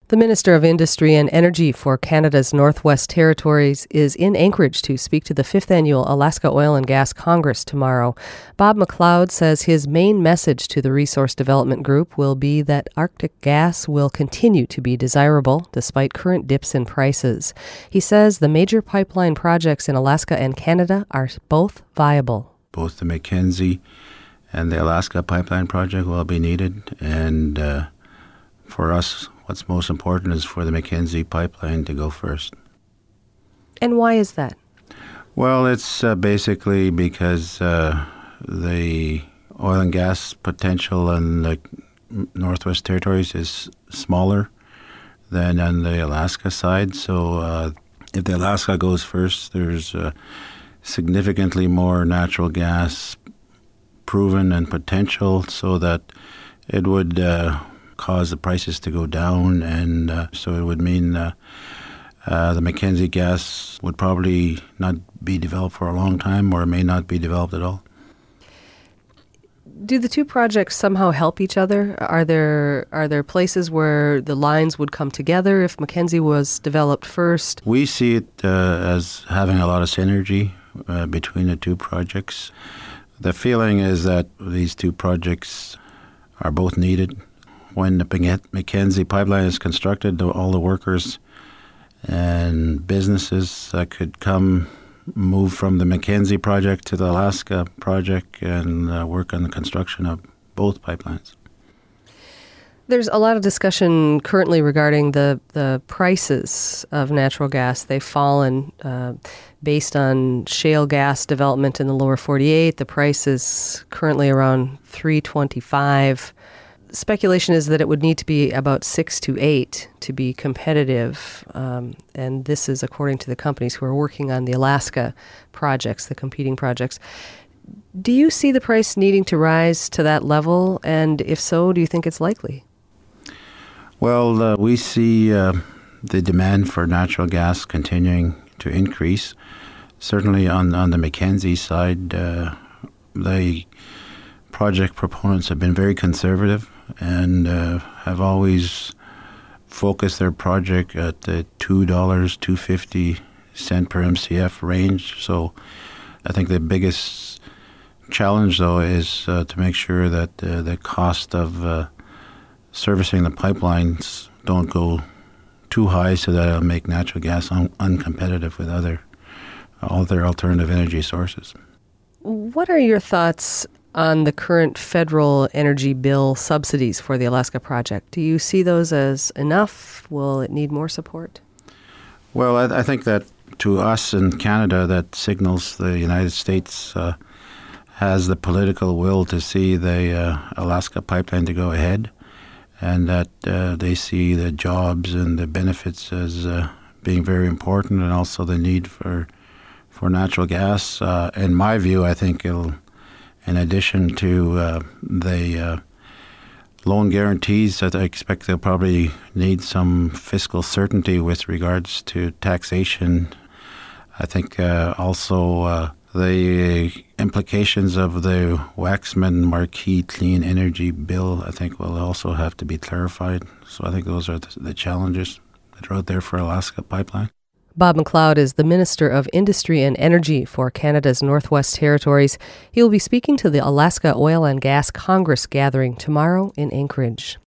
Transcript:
The Minister of Industry and Energy for Canada's Northwest Territories is in Anchorage to speak to the 5th Annual Alaska Oil and Gas Congress tomorrow. Bob McLeod says his main message to the Resource Development Group will be that Arctic gas will continue to be desirable despite current dips in prices. He says the major pipeline projects in Alaska and Canada are both viable. Both the Mackenzie and the Alaska Pipeline Project will be needed, and for us, what's most important is for the Mackenzie Pipeline to go first. And why is that? Well, it's basically because the oil and gas potential in the Northwest Territories is smaller than on the Alaska side. So if the Alaska goes first, there's significantly more natural gas proven and potential, so that it would cause the prices to go down, and so it would mean the Mackenzie gas would probably not be developed for a long time, or it may not be developed at all. Do the two projects somehow help each other? Are there places where the lines would come together if Mackenzie was developed first? We see it as having a lot of synergy between the two projects. The feeling is that these two projects are both needed. When the Mackenzie pipeline is constructed, all the workers and businesses that could move from the Mackenzie project to the Alaska project and work on the construction of both pipelines. There's a lot of discussion currently regarding the prices of natural gas. They've fallen based on shale gas development in the lower 48. The price is currently around $3.25. Speculation is that it would need to be about 6 to 8 to be competitive, and this is according to the companies who are working on the Alaska projects, the competing projects. Do you see the price needing to rise to that level, and if so, do you think it's likely? Well, we see the demand for natural gas continuing to increase. Certainly on the Mackenzie side, the project proponents have been very conservative and have always focused their project at the $2.50 per MCF range. So I think the biggest challenge, though, is to make sure that the cost of servicing the pipelines don't go too high, so that it'll make natural gas uncompetitive with other alternative energy sources. What are your thoughts on the current federal energy bill subsidies for the Alaska project? Do you see those as enough? Will it need more support? Well, I think that to us in Canada, that signals the United States has the political will to see the Alaska pipeline to go ahead, and that they see the jobs and the benefits as being very important, and also the need for natural gas. In my view, I think it'll, in addition to the loan guarantees, that I expect they'll probably need some fiscal certainty with regards to taxation. I think also the implications of the Waxman-Markey Clean Energy Bill, I think, will also have to be clarified. So I think those are the challenges that are out there for Alaska Pipeline. Bob McLeod is the Minister of Industry and Energy for Canada's Northwest Territories. He will be speaking to the Alaska Oil and Gas Congress gathering tomorrow in Anchorage.